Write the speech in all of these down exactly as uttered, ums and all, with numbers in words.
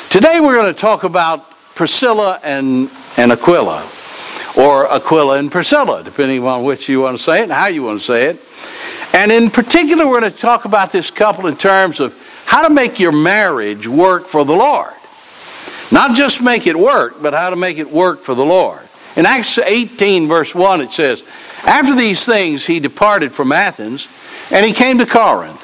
Today we're going to talk about Priscilla and, and Aquila, or Aquila and Priscilla, depending on which you want to say it and how you want to say it. And in particular, we're going to talk about this couple in terms of how to make your marriage work for the Lord. Not just make it work, but how to make it work for the Lord. In Acts eighteen, verse one, it says, "After these things he departed from Athens, and he came to Corinth.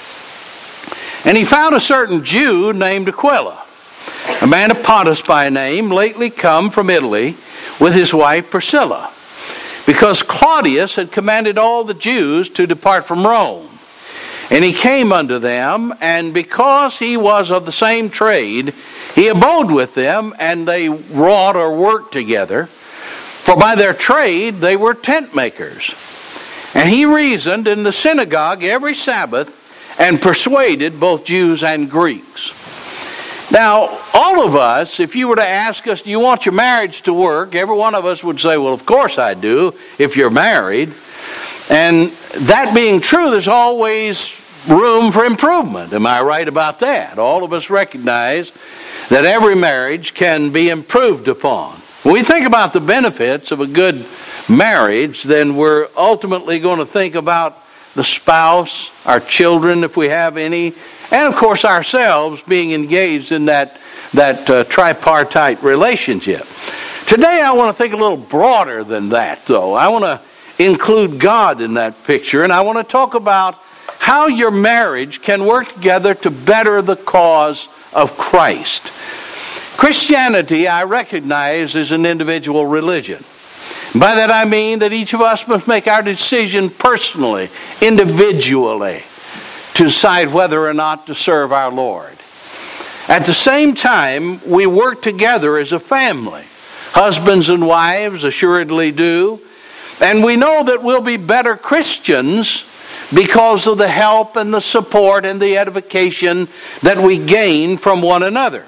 And he found a certain Jew named Aquila, a man of Pontus by name, lately come from Italy, with his wife Priscilla, because Claudius had commanded all the Jews to depart from Rome. And he came unto them, and because he was of the same trade, he abode with them, and they wrought or worked together. For by their trade they were tent makers. And he reasoned in the synagogue every Sabbath, and persuaded both Jews and Greeks." Now, all of us, if you were to ask us, do you want your marriage to work? Every one of us would say, well, of course I do, if you're married. And that being true, there's always room for improvement. Am I right about that? All of us recognize that every marriage can be improved upon. When we think about the benefits of a good marriage, then we're ultimately going to think about the spouse, our children, if we have any, and of course ourselves being engaged in that, that uh, tripartite relationship. Today I want to think a little broader than that, though. I want to include God in that picture, and I want to talk about how your marriage can work together to better the cause of Christ. Christianity, I recognize, is an individual religion. By that I mean that each of us must make our decision personally, individually, to decide whether or not to serve our Lord. At the same time, we work together as a family. Husbands and wives assuredly do. And we know that we'll be better Christians because of the help and the support and the edification that we gain from one another.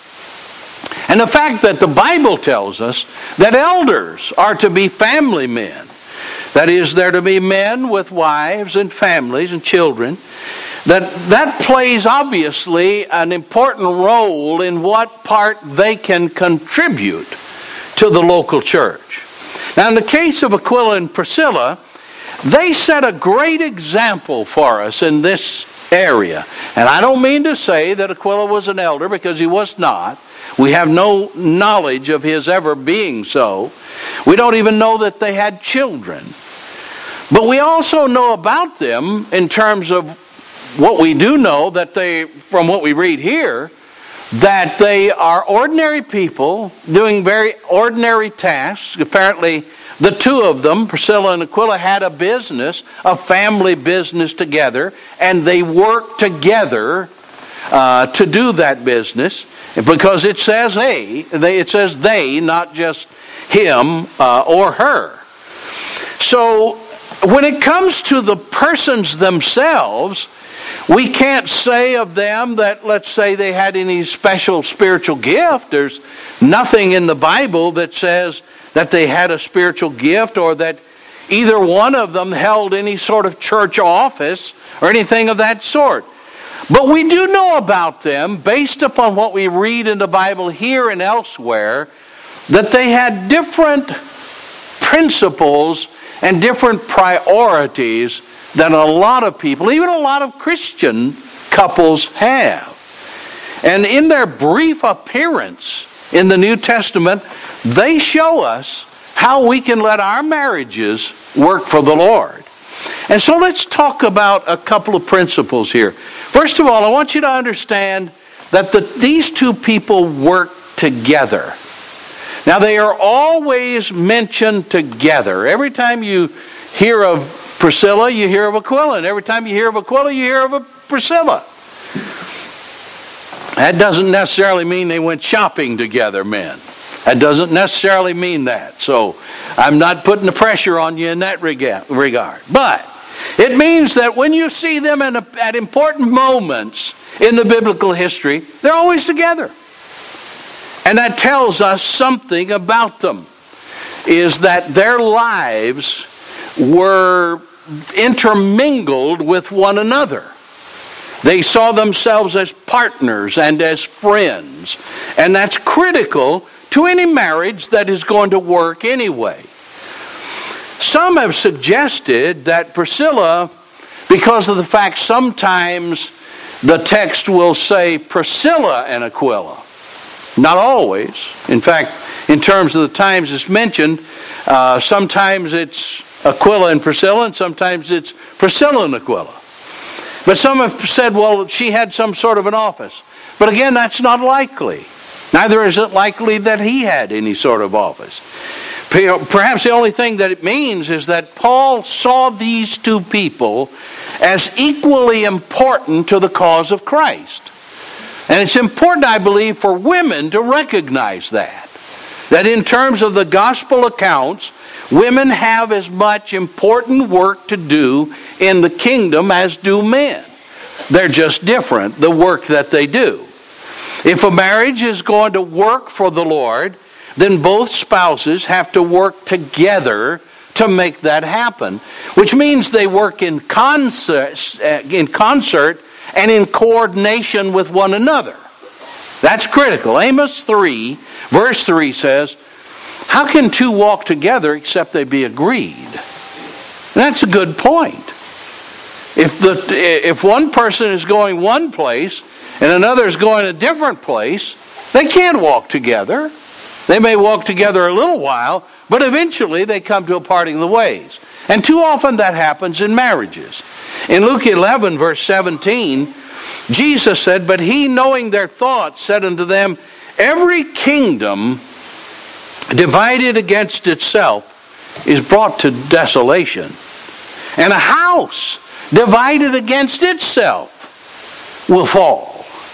And the fact that the Bible tells us that elders are to be family men. That is, they're to be men with wives and families and children. That that plays, obviously, an important role in what part they can contribute to the local church. Now, in the case of Aquila and Priscilla, they set a great example for us in this area. And I don't mean to say that Aquila was an elder, because he was not. We have no knowledge of his ever being so. We don't even know that they had children. But we also know about them in terms of what we do know, that they, from what we read here, that they are ordinary people doing very ordinary tasks. Apparently, the two of them, Priscilla and Aquila, had a business, a family business together, and they worked together uh, to do that business. Because it says they, they, it says they, not just him uh, or her. So when it comes to the persons themselves, we can't say of them that, let's say, they had any special spiritual gift. There's nothing in the Bible that says that they had a spiritual gift, or that either one of them held any sort of church office or anything of that sort. But we do know about them, based upon what we read in the Bible here and elsewhere, that they had different principles and different priorities than a lot of people, even a lot of Christian couples, have. And in their brief appearance in the New Testament, they show us how we can let our marriages work for the Lord. And so let's talk about a couple of principles here. First of all, I want you to understand that the, these two people work together. Now, they are always mentioned together. Every time you hear of Priscilla, you hear of Aquila. And every time you hear of Aquila, you hear of a Priscilla. That doesn't necessarily mean they went shopping together, men. That doesn't necessarily mean that. So I'm not putting the pressure on you in that regard. But it means that when you see them in a, at important moments in the biblical history, they're always together. And that tells us something about them, is that their lives were intermingled with one another. They saw themselves as partners and as friends. And that's critical to any marriage that is going to work anyway. Some have suggested that Priscilla, because of the fact sometimes the text will say Priscilla and Aquila. Not always. In fact, in terms of the times it's mentioned, uh, sometimes it's Aquila and Priscilla, and sometimes it's Priscilla and Aquila. But some have said, well, she had some sort of an office. But again, that's not likely. Neither is it likely that he had any sort of office. Perhaps the only thing that it means is that Paul saw these two people as equally important to the cause of Christ. And it's important, I believe, for women to recognize that. That in terms of the gospel accounts, women have as much important work to do in the kingdom as do men. They're just different, the work that they do. If a marriage is going to work for the Lord, then both spouses have to work together to make that happen, which means they work in concert, in concert and in coordination with one another. That's critical. Amos three, verse three says, how can two walk together except they be agreed? And that's a good point. If the if one person is going one place and another is going a different place, they can't walk together. They may walk together a little while, but eventually they come to a parting of the ways. And too often that happens in marriages. In Luke eleven, verse seventeen, Jesus said, but he, knowing their thoughts, said unto them, every kingdom divided against itself is brought to desolation. And a house divided against itself will fall.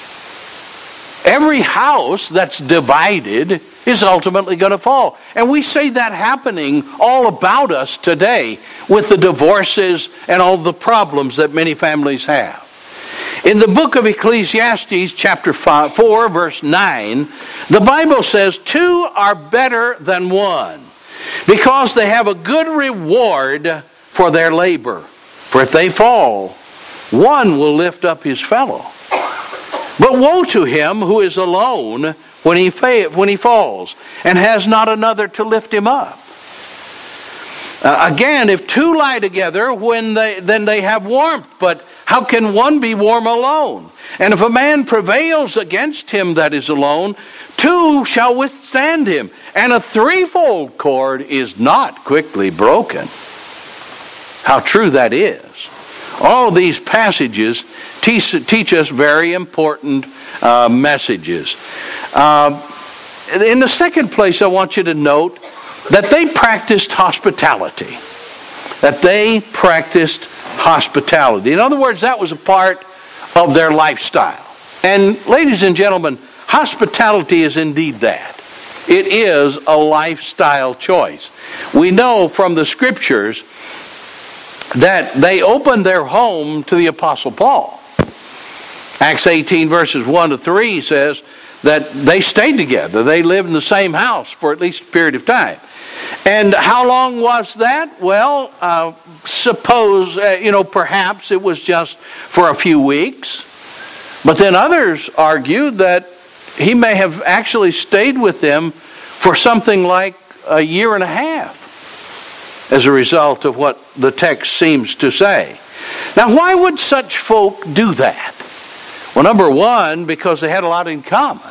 Every house that's divided is ultimately going to fall. And we see that happening all about us today with the divorces and all the problems that many families have. In the book of Ecclesiastes, chapter five, four, verse nine, the Bible says, two are better than one, because they have a good reward for their labor. For if they fall, one will lift up his fellow. But woe to him who is alone when he fa- when he falls, and has not another to lift him up. Uh, again, if two lie together, when they then they have warmth. But how can one be warm alone? And if a man prevails against him that is alone, two shall withstand him. And a threefold cord is not quickly broken. How true that is. All of these passages teach, teach us very important uh, messages. Uh, in the second place, I want you to note that they practiced hospitality. That they practiced hospitality. In other words, that was a part of their lifestyle. And ladies and gentlemen, hospitality is indeed that. It is a lifestyle choice. We know from the scriptures that they opened their home to the Apostle Paul. Acts eighteen verses one to three says that they stayed together. They lived in the same house for at least a period of time. And how long was that? Well, uh, suppose, uh, you know, perhaps it was just for a few weeks. But then others argued that he may have actually stayed with them for something like a year and a half as a result of what the text seems to say. Now, why would such folk do that? Well, number one, because they had a lot in common.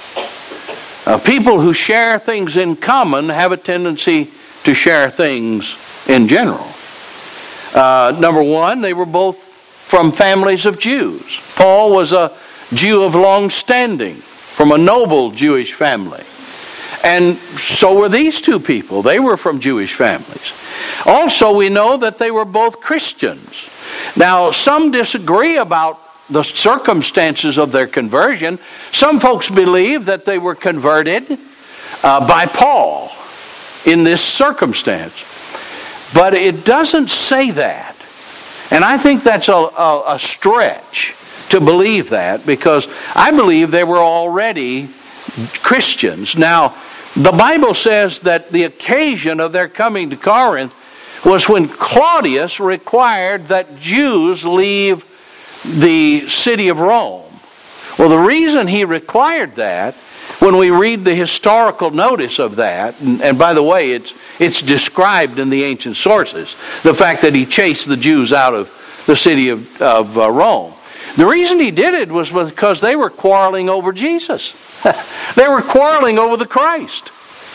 Uh, people who share things in common have a tendency to share things in general. Uh, number one, they were both from families of Jews. Paul was a Jew of long standing, from a noble Jewish family. And so were these two people. They were from Jewish families. Also, we know that they were both Christians. Now, some disagree about the circumstances of their conversion. Some folks believe that they were converted uh, by Paul in this circumstance. But it doesn't say that. And I think that's a, a, a stretch to believe that, because I believe they were already Christians. Now, the Bible says that the occasion of their coming to Corinth was when Claudius required that Jews leave the city of Rome. Well, the reason he required that, when we read the historical notice of that, and, and by the way, it's it's described in the ancient sources, the fact that he chased the Jews out of the city of, of uh, Rome. The reason he did it was because they were quarreling over Jesus. They were quarreling over the Christ.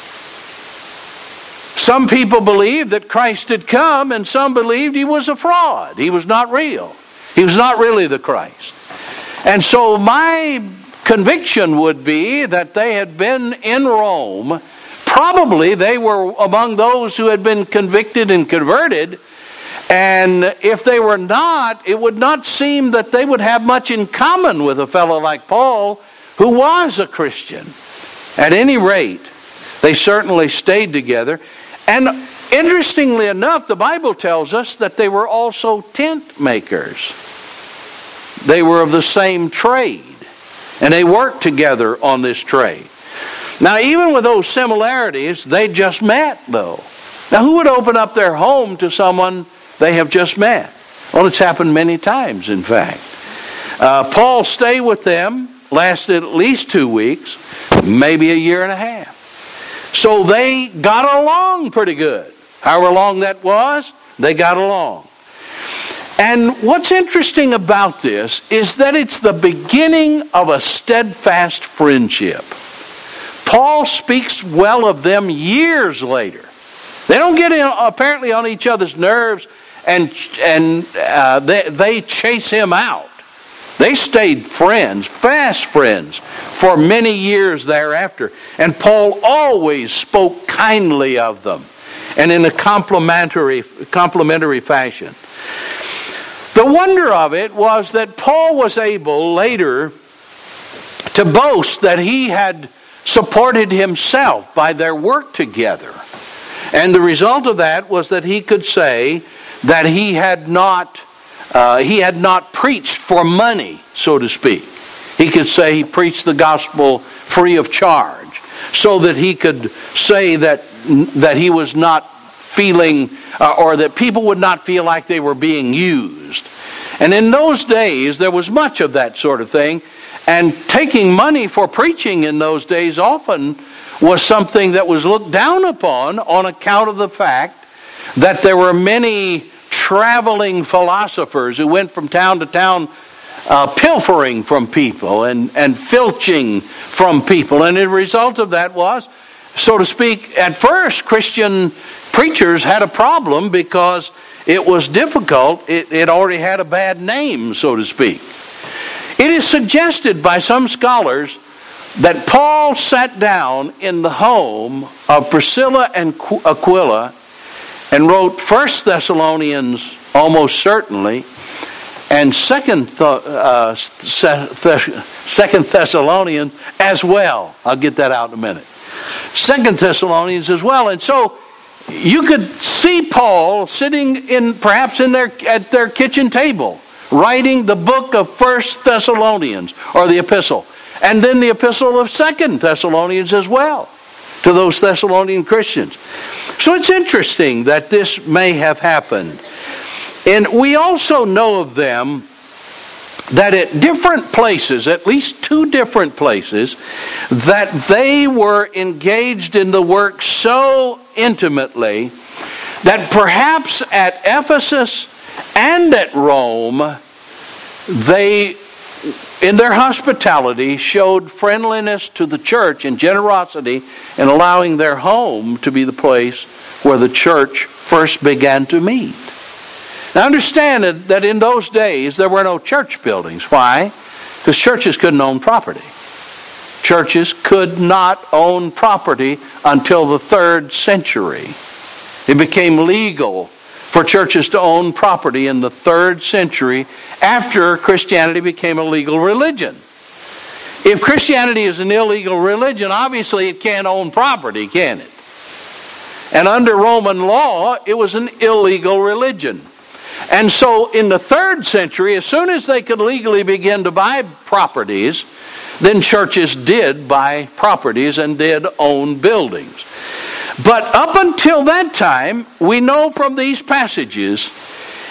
Some people believed that Christ had come, and some believed he was a fraud. He was not real. He was not really the Christ. And so my conviction would be that they had been in Rome. Probably they were among those who had been convicted and converted. And if they were not, it would not seem that they would have much in common with a fellow like Paul, who was a Christian. At any rate, they certainly stayed together. And interestingly enough, the Bible tells us that they were also tent makers. They were of the same trade, and they worked together on this trade. Now, even with those similarities, they just met, though. Now, who would open up their home to someone they have just met? Well, it's happened many times, in fact. Uh, Paul stayed with them, lasted at least two weeks, maybe a year and a half. So they got along pretty good. However long that was, they got along. And what's interesting about this is that it's the beginning of a steadfast friendship. Paul speaks well of them years later. They don't get in, apparently on each other's nerves and, and uh, they, they chase him out. They stayed friends, fast friends, for many years thereafter. And Paul always spoke kindly of them and in a complimentary, complimentary fashion. The wonder of it was that Paul was able later to boast that he had supported himself by their work together. And the result of that was that he could say that he had not uh, he had not preached for money, so to speak. He could say he preached the gospel free of charge, so that he could say that that he was not feeling, uh, or that people would not feel like they were being used. And in those days, there was much of that sort of thing. And taking money for preaching in those days often was something that was looked down upon on account of the fact that there were many traveling philosophers who went from town to town uh, pilfering from people and, and filching from people. And the result of that was, so to speak, at first Christian preachers had a problem because it was difficult. It, it already had a bad name, so to speak. It is suggested by some scholars that Paul sat down in the home of Priscilla and Aquila and wrote First Thessalonians almost certainly, and Second uh, Second Thessalonians as well. I'll get that out in a minute. Second Thessalonians as well. And so you could see Paul sitting in perhaps in their at their kitchen table, writing the book of First Thessalonians, or the epistle, and then the epistle of Second Thessalonians as well, to those Thessalonian Christians. So it's interesting that this may have happened. And we also know of them that at different places, at least two different places, that they were engaged in the work so intimately that perhaps at Ephesus and at Rome, they, in their hospitality, showed friendliness to the church and generosity in allowing their home to be the place where the church first began to meet. Now understand that in those days there were no church buildings. Why? Because churches couldn't own property. Churches could not own property until the third century. It became legal for churches to own property in the third century after Christianity became a legal religion. If Christianity is an illegal religion, obviously it can't own property, can it? And under Roman law, it was an illegal religion. And so in the third century, as soon as they could legally begin to buy properties, then churches did buy properties and did own buildings. But up until that time, we know from these passages,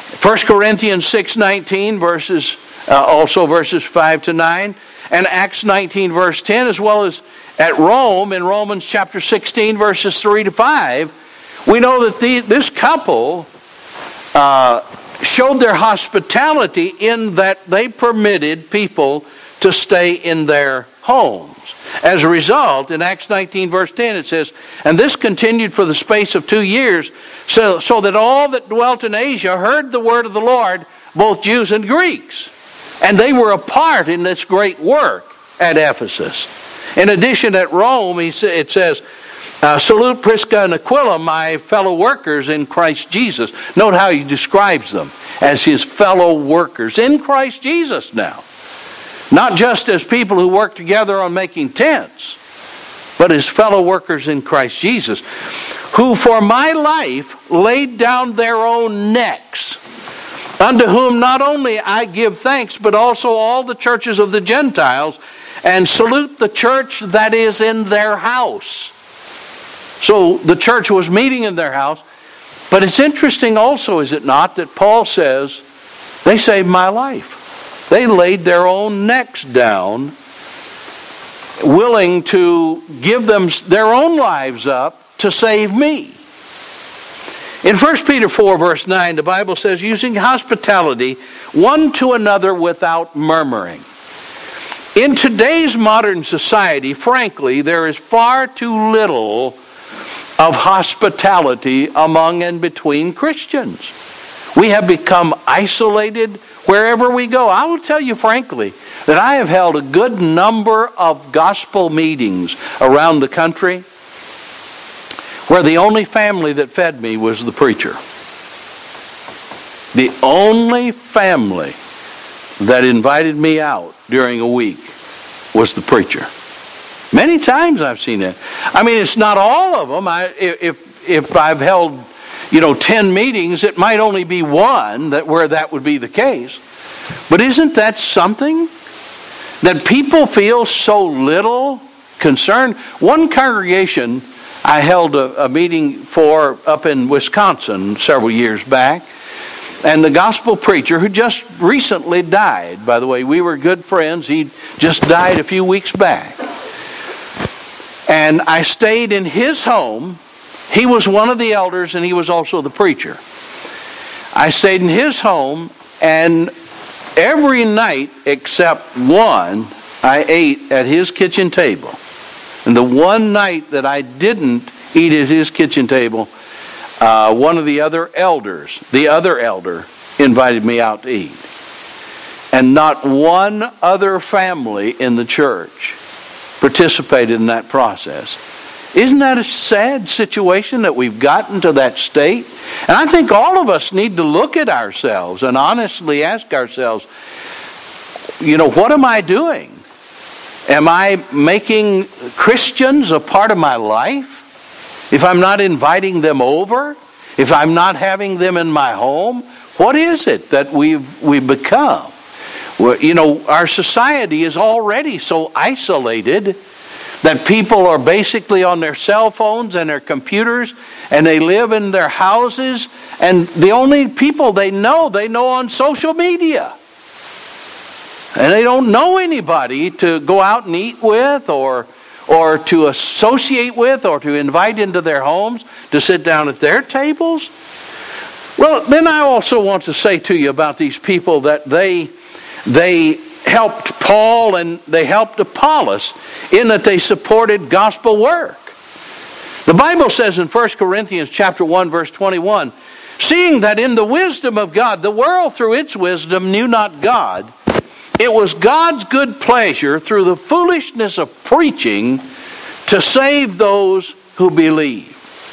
First Corinthians six nineteen, verses, uh, also verses five to nine, and Acts nineteen, verse ten, as well as at Rome, in Romans chapter sixteen, verses three to five, we know that the, this couple uh, showed their hospitality in that they permitted people to stay in their homes. As a result, in Acts nineteen, verse ten, it says, "And this continued for the space of two years, so, so that all that dwelt in Asia heard the word of the Lord, both Jews and Greeks. And they were a part in this great work at Ephesus." In addition, at Rome, he sa- it says, uh, "Salute Prisca and Aquila, my fellow workers in Christ Jesus." Note how he describes them as his fellow workers in Christ Jesus now. Not just as people who work together on making tents, but as fellow workers in Christ Jesus, "who for my life laid down their own necks, unto whom not only I give thanks, but also all the churches of the Gentiles, and salute the church that is in their house." So the church was meeting in their house. But it's interesting also, is it not, that Paul says, they saved my life. They laid their own necks down, willing to give them their own lives up to save me. In First Peter four, verse nine, the Bible says, "Using hospitality one to another without murmuring." In today's modern society, frankly, there is far too little of hospitality among and between Christians. We have become isolated wherever we go. I will tell you frankly that I have held a good number of gospel meetings around the country where the only family that fed me was the preacher. The only family that invited me out during a week was the preacher. Many times I've seen it. I mean, it's not all of them. I, if if I've held, you know, ten meetings, it might only be one that where that would be the case. But isn't that something? That people feel so little concern. One congregation I held a, a meeting for up in Wisconsin several years back, and the gospel preacher who just recently died, by the way, we were good friends. He just died a few weeks back. And I stayed in his home. He was one of the elders and he was also the preacher. I stayed in his home, and every night except one, I ate at his kitchen table. And the one night that I didn't eat at his kitchen table, uh, one of the other elders, the other elder, invited me out to eat. And not one other family in the church participated in that process. Isn't that a sad situation that we've gotten to that state? And I think all of us need to look at ourselves and honestly ask ourselves, you know, what am I doing? Am I making Christians a part of my life? If I'm not inviting them over, if I'm not having them in my home, what is it that we've we've become? Well, you know, our society is already so isolated that people are basically on their cell phones and their computers, and they live in their houses, and the only people they know, they know on social media. And they don't know anybody to go out and eat with, or or to associate with, or to invite into their homes to sit down at their tables. Well, then I also want to say to you about these people that they they helped Paul and they helped Apollos in that they supported gospel work. The Bible says in First Corinthians chapter one, verse twenty-one, "Seeing that in the wisdom of God, the world through its wisdom knew not God, it was God's good pleasure through the foolishness of preaching to save those who believe."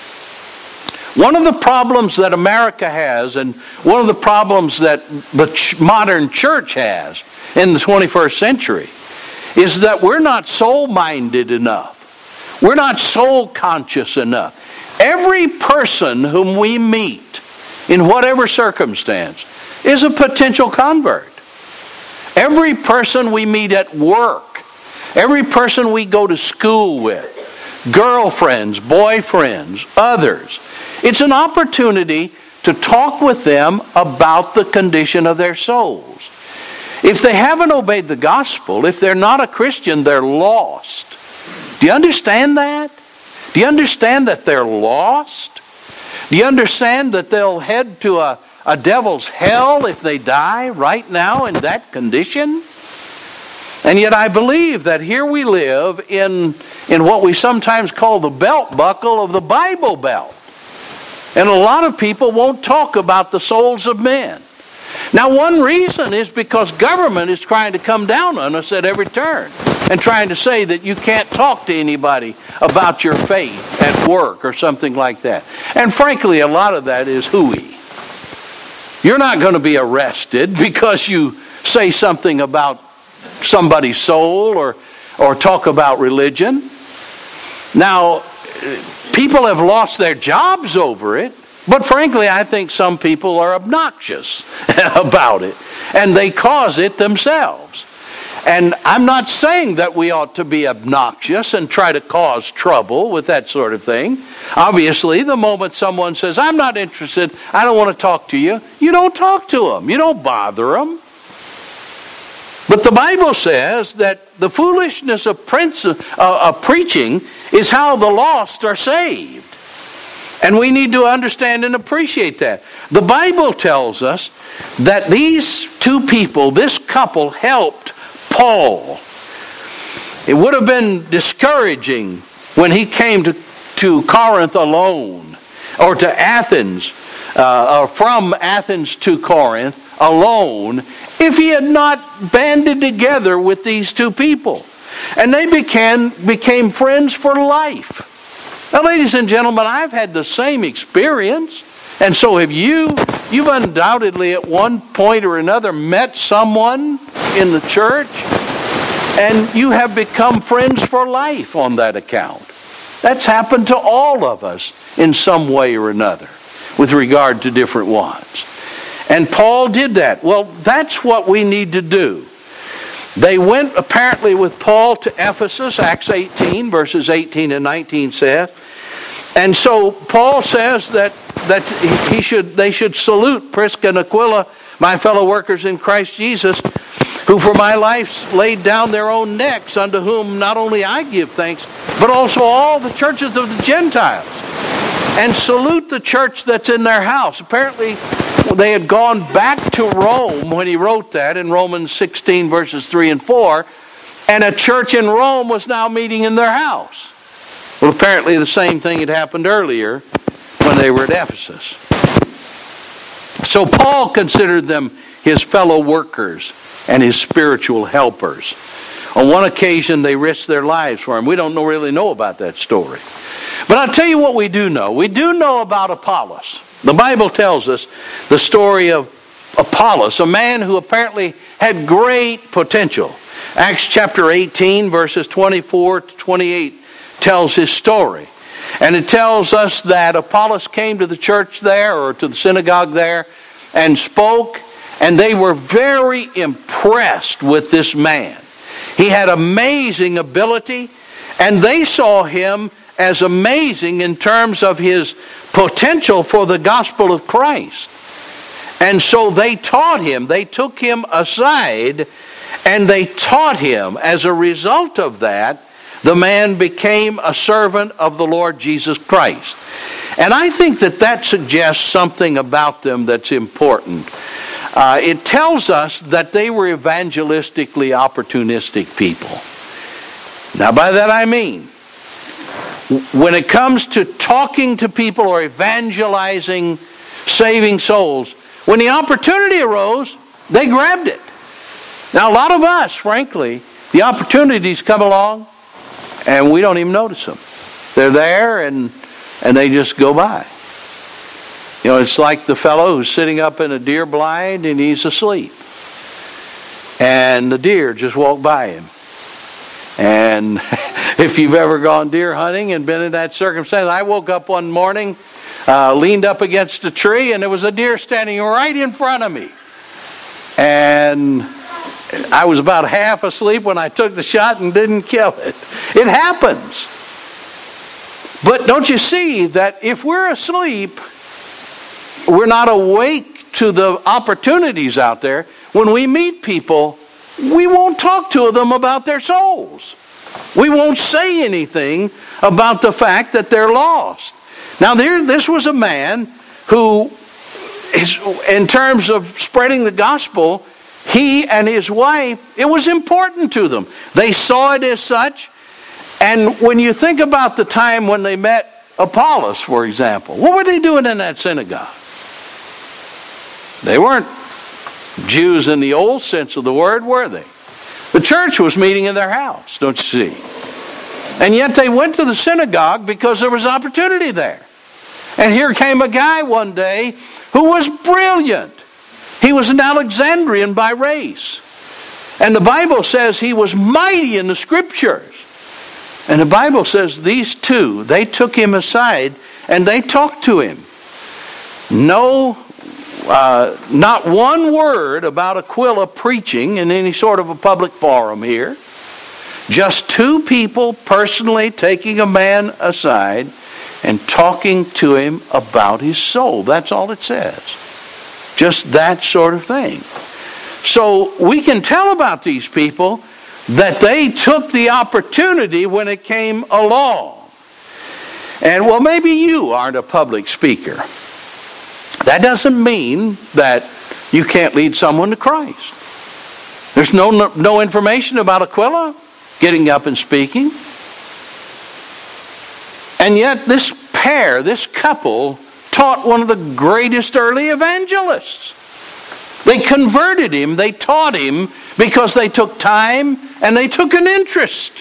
One of the problems that America has, and one of the problems that the modern church has in the twenty-first century, is that we're not soul-minded enough. We're not soul-conscious enough. Every person whom we meet, in whatever circumstance, is a potential convert. Every person we meet at work, every person we go to school with, girlfriends, boyfriends, others, it's an opportunity to talk with them about the condition of their souls. If they haven't obeyed the gospel, if they're not a Christian, they're lost. Do you understand that? Do you understand that they're lost? Do you understand that they'll head to a, a devil's hell if they die right now in that condition? And yet I believe that here we live in, in what we sometimes call the belt buckle of the Bible Belt. And a lot of people won't talk about the souls of men. Now, one reason is because government is trying to come down on us at every turn and trying to say that you can't talk to anybody about your faith at work or something like that. And frankly, a lot of that is hooey. You're not going to be arrested because you say something about somebody's soul or, or talk about religion. Now, people have lost their jobs over it. But frankly, I think some people are obnoxious about it, and they cause it themselves. And I'm not saying that we ought to be obnoxious and try to cause trouble with that sort of thing. Obviously, the moment someone says, I'm not interested, I don't want to talk to you, you don't talk to them. You don't bother them. But the Bible says that the foolishness of, prince, uh, of preaching is how the lost are saved. And we need to understand and appreciate that. The Bible tells us that these two people, this couple, helped Paul. It would have been discouraging when he came to, to Corinth alone, or to Athens, uh, or from Athens to Corinth alone, if he had not banded together with these two people. And they became, became friends for life. Now, ladies and gentlemen, I've had the same experience, and so have you. You've undoubtedly at one point or another met someone in the church, and you have become friends for life on that account. That's happened to all of us in some way or another with regard to different ones. And Paul did that. Well, that's what we need to do. They went apparently with Paul to Ephesus, Acts eighteen, verses eighteen and nineteen says. And so Paul says that, that he should, they should salute Prisca and Aquila, my fellow workers in Christ Jesus, who for my life laid down their own necks, unto whom not only I give thanks, but also all the churches of the Gentiles. And salute the church that's in their house. Apparently, they had gone back to Rome when he wrote that in Romans sixteen, verses three and four, and a church in Rome was now meeting in their house. Well, apparently the same thing had happened earlier when they were at Ephesus. So Paul considered them his fellow workers and his spiritual helpers. On one occasion, they risked their lives for him. We don't know, really know about that story. But I'll tell you what we do know. We do know about Apollos. The Bible tells us the story of Apollos, a man who apparently had great potential. Acts chapter eighteen, verses twenty-four to twenty-eight tells his story. And it tells us that Apollos came to the church there, or to the synagogue there, and spoke, and they were very impressed with this man. He had amazing ability, and they saw him as amazing in terms of his potential for the gospel of Christ. And so they taught him, they took him aside, and they taught him. As a result of that, the man became a servant of the Lord Jesus Christ. And I think that that suggests something about them that's important. Uh, it tells us that they were evangelistically opportunistic people. Now, by that I mean, when it comes to talking to people or evangelizing, saving souls, when the opportunity arose, they grabbed it. Now, a lot of us, frankly, the opportunities come along and we don't even notice them. They're there and and they just go by. You know, it's like the fellow who's sitting up in a deer blind and he's asleep. And the deer just walk by him. And if you've ever gone deer hunting and been in that circumstance, I woke up one morning, uh, leaned up against a tree, and there was a deer standing right in front of me. And I was about half asleep when I took the shot and didn't kill it. It happens. But don't you see that if we're asleep, we're not awake to the opportunities out there, when we meet people, we won't talk to them about their souls. We won't say anything about the fact that they're lost. Now, there, this was a man who, is, in terms of spreading the gospel, he and his wife, it was important to them. They saw it as such. And when you think about the time when they met Apollos, for example, what were they doing in that synagogue? They weren't Jews in the old sense of the word, were they? The church was meeting in their house, don't you see? And yet they went to the synagogue because there was opportunity there. And here came a guy one day who was brilliant. He was an Alexandrian by race. And the Bible says he was mighty in the Scriptures. And the Bible says these two, they took him aside and they talked to him. No, uh, not one word about Aquila preaching in any sort of a public forum here. Just two people personally taking a man aside and talking to him about his soul. That's all it says. Just that sort of thing. So we can tell about these people that they took the opportunity when it came along. And well, maybe you aren't a public speaker. That doesn't mean that you can't lead someone to Christ. There's no, no, no information about Aquila getting up and speaking. And yet this pair, this couple, taught one of the greatest early evangelists. They converted him, they taught him because they took time and they took an interest.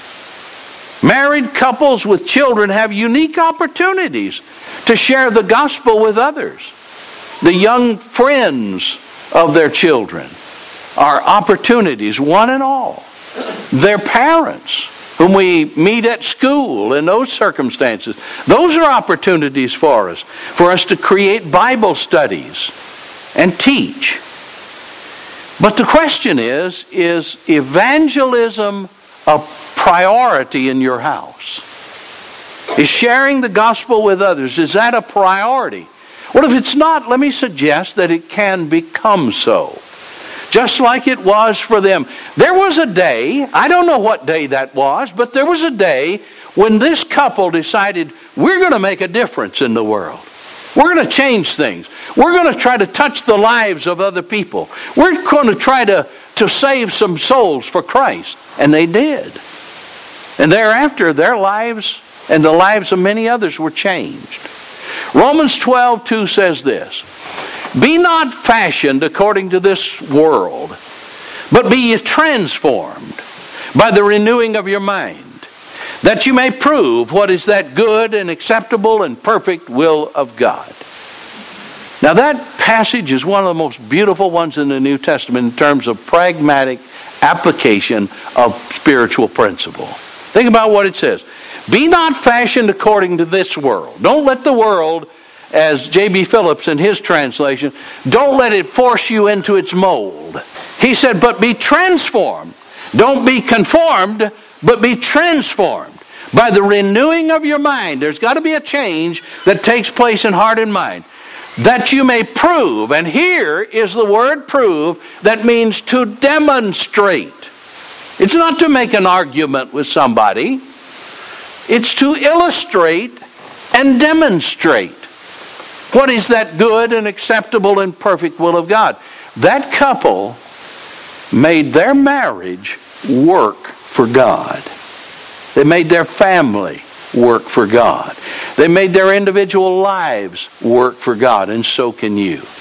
Married couples with children have unique opportunities to share the gospel with others. The young friends of their children are opportunities, one and all. Their parents, whom we meet at school in those circumstances, those are opportunities for us, for us to create Bible studies and teach. But the question is, is evangelism a priority in your house? Is sharing the gospel with others, is that a priority? Well, if it's not, let me suggest that it can become so. Just like it was for them. There was a day, I don't know what day that was, but there was a day when this couple decided, we're going to make a difference in the world. We're going to change things. We're going to try to touch the lives of other people. We're going to try to, to save some souls for Christ. And they did. And thereafter, their lives and the lives of many others were changed. Romans twelve two says this, be not fashioned according to this world, but be ye transformed by the renewing of your mind, that you may prove what is that good and acceptable and perfect will of God. Now that passage is one of the most beautiful ones in the New Testament in terms of pragmatic application of spiritual principle. Think about what it says. Be not fashioned according to this world. Don't let the world, as J B Phillips in his translation, don't let it force you into its mold. He said, but be transformed. Don't be conformed, but be transformed by the renewing of your mind. There's got to be a change that takes place in heart and mind, that you may prove. And here is the word prove, that means to demonstrate. It's not to make an argument with somebody. It's to illustrate and demonstrate what is that good and acceptable and perfect will of God. That couple made their marriage work for God. They made their family work for God. They made their individual lives work for God, and so can you.